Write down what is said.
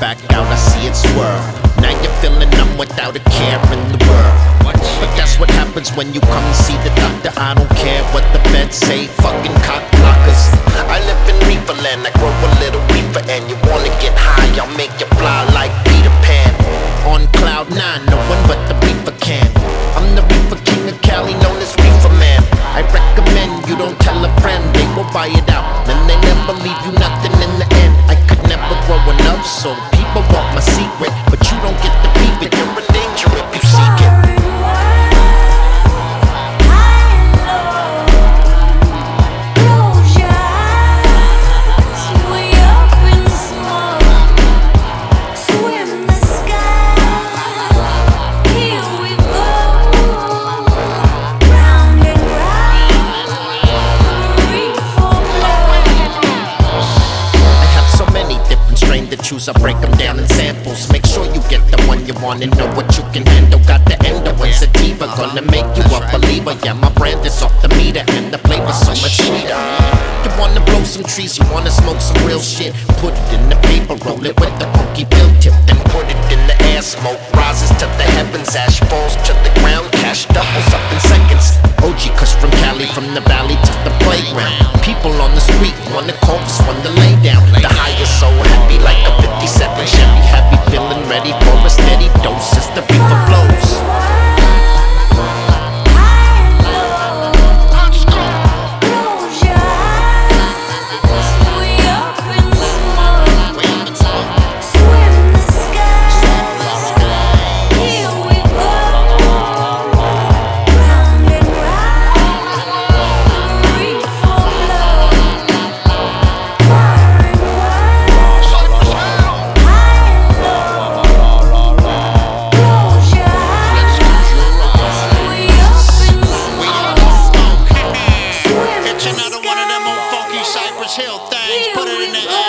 back out, I see it swirl. Now you're feeling numb without a care in the world. But that's what happens when you come and see the doctor. I don't care what the feds say, fucking cock blockers. I live in reefer land, I grow a little reefer. And you wanna get high, I'll make you fly like Peter Pan. On cloud 9, no one but the reefer can. I'm the reefer king of Cali, known as Reefer Man. I recommend you don't tell a friend, they will buy it out. Then they never leave you nothing in the end. I could never grow enough, so people want my secret. But you don't get to peep it, you're in danger if you seek it. I break them down in samples. Make sure you get the one you want and know what you can handle. Got the endo and sativa, gonna make you a believer. Yeah, my brand is off the meter and the flavor's so much sweeter. You wanna blow some trees, you wanna smoke some real shit. Put it in the paper, roll it with the pokey bill tip. Then put it in the air, smoke rises to the heavens. Ash falls to the ground, cash doubles up in seconds. OG Kush from Cali, from the valley to the playground. People on the street wanna corpse, one to lay down. The high is so happy like a 57 Chevy. Happy, feeling ready for a steady dose as the reefer blows. Another one of them old funky Cypress Hill things. Put it in the air.